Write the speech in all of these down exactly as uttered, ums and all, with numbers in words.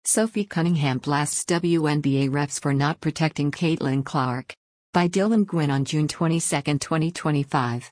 Sophie Cunningham blasts W N B A refs for not protecting Caitlin Clark. By Dylan Gwynn on June twenty-second, twenty twenty-five.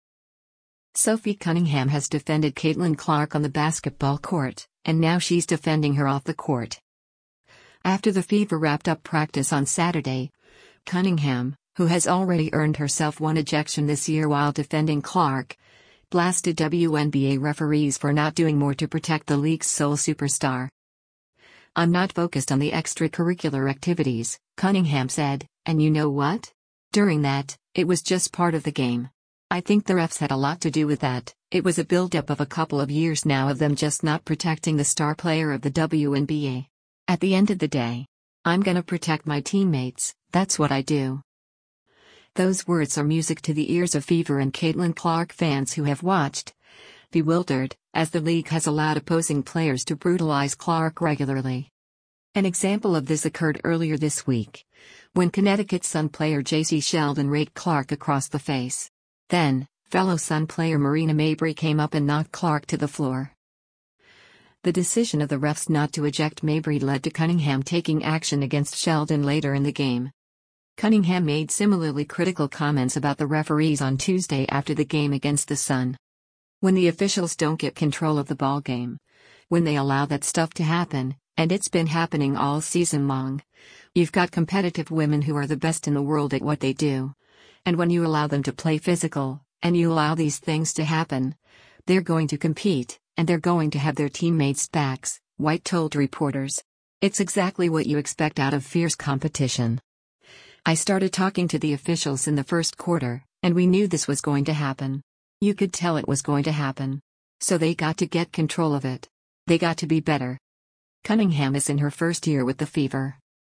Sophie Cunningham has defended Caitlin Clark on the basketball court, and now she's defending her off the court. After the Fever wrapped up practice on Saturday, Cunningham, who has already earned herself one ejection this year while defending Clark, blasted W N B A referees for not doing more to protect the league's sole superstar. "I'm not focused on the extracurricular activities," Cunningham said, "and you know what? During that, it was just part of the game. I think the refs had a lot to do with that. It was a buildup of a couple of years now of them just not protecting the star player of the W N B A. At the end of the day, I'm gonna protect my teammates, that's what I do." Those words are music to the ears of Fever and Caitlin Clark fans who have watched, bewildered, as the league has allowed opposing players to brutalize Clark regularly. An example of this occurred earlier this week, when Connecticut Sun player J C Sheldon raked Clark across the face. Then, fellow Sun player Marina Mabrey came up and knocked Clark to the floor. The decision of the refs not to eject Mabrey led to Cunningham taking action against Sheldon later in the game. Cunningham made similarly critical comments about the referees on Tuesday after the game against the Sun. "When the officials don't get control of the ball game, when they allow that stuff to happen, and it's been happening all season long, you've got competitive women who are the best in the world at what they do. And when you allow them to play physical, and you allow these things to happen, they're going to compete, and they're going to have their teammates' backs," White told reporters. "It's exactly what you expect out of fierce competition. I started talking to the officials in the first quarter, and we knew this was going to happen. You could tell it was going to happen. So they got to get control of it. They got to be better." Cunningham is in her first year with the Fever.